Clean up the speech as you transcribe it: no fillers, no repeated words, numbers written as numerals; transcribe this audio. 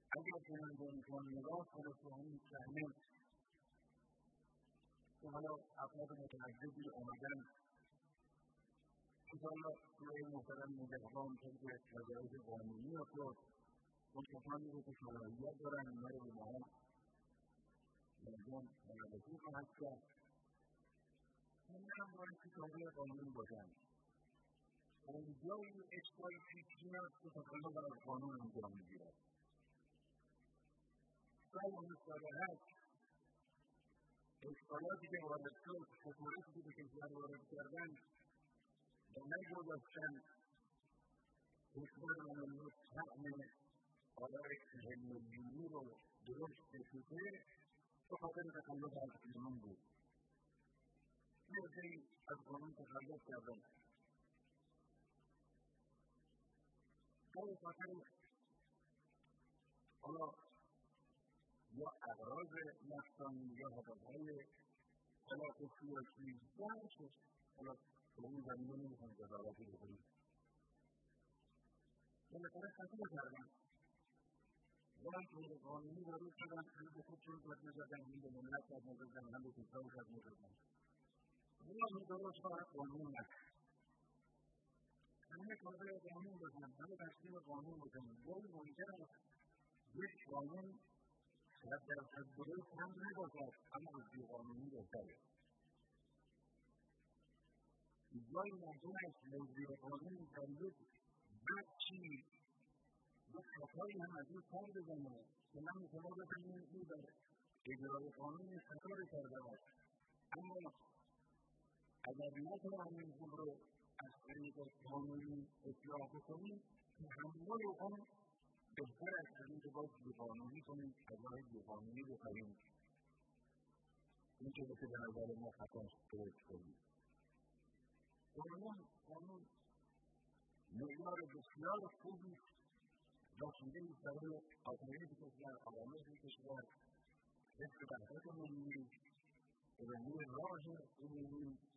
اگر چنین به امکان نگاه کنه که این صحنه که حالا افراد متعددی آمدن انشاءالله توی محترم نگهبان طبق وظایف قانونی افراد اون کسانی رو که صلاحیت دارن اینا رو به ما لازم معرفی خواهد کرد. این هم باید که تابع قانون باشن. اونجایی اشکال پیش میاد که تکلف از قانون انجام میگیرد. سال مصالحت اشکالاتی که وارد شد، خطورتی که به کشور وارد کردن و نگذاشتن کشور مملوک طعم آلای 40 میلیونی رو درست بشوده به خاطر تکلف از قانون بود. یه عده‌ای از قانون تخلف کردن. به خاطر حالا یا اغراض نفسانی یا هدفهای خلاف سیاسی درست حالا به اون زمینه نمیخوام قضاوتی بکنیم. بالاخره خطا کردن. ولی غیر قانونی وارد شدن، هم به خودشون صدمه زدن، هم به ملت صدمه زدن، هم به کشور صدمه زدن. راهی درست باید قانون نکنن. همه تابع قانون باشن، همه تسلیم قانون باشن. ولی ممکن است یک قانون 100% درست هم نباشد، اما از بیقانونی بهتره. جایی ممکن است موضوع قانون در یک بخشی یک خطایی هم از این کار بزنه که من شما بفهمیم او در اجرای قانون خطایی کرده است. اما اگر نتوانیم اون رو از طریق قانونی اصلاح بکنیم تحمل اون بهتر است از اینکه باید بیقانونی کنیم، از راه بیقانونی بخریم. این که به نظر ما خطاست درست کنیم. قانون معیار بسیار خوبی وسیله‌ای برای آسایش کشور، آرامش کشور، حفظ وحدت ملی، ادامه راه عمومی